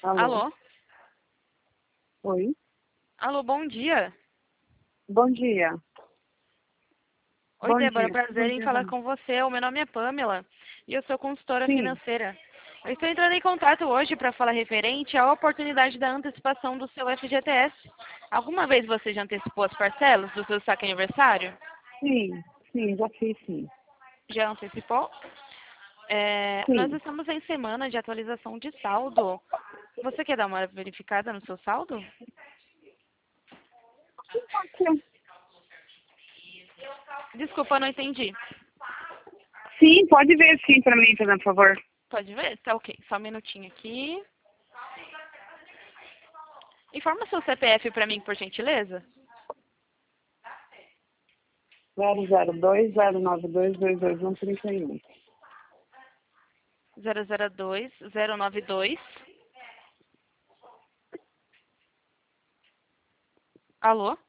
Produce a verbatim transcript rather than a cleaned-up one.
Alô? Alô? Oi? Alô, bom dia. Bom dia. Oi, Bom Débora, dia. Bom prazer em dia, falar Rony. com você. O meu nome é Pamela e eu sou consultora Sim. financeira. Eu estou entrando em contato hoje para falar referente à oportunidade da antecipação do seu F G T S. Alguma vez você já antecipou as parcelas do seu saque aniversário? Sim, sim, já fiz sim. Já antecipou? É, nós Sim. estamos em semana de atualização de saldo. Você quer dar uma verificada no seu saldo? Pode ser. Desculpa, não entendi. Sim, pode ver sim pra mim, por favor. Pode ver? Tá ok. Só um minutinho aqui. Informa seu C P F para mim, por gentileza. zero zero dois zero nove dois dois dois um três um. zero zero dois zero nove dois. Alô?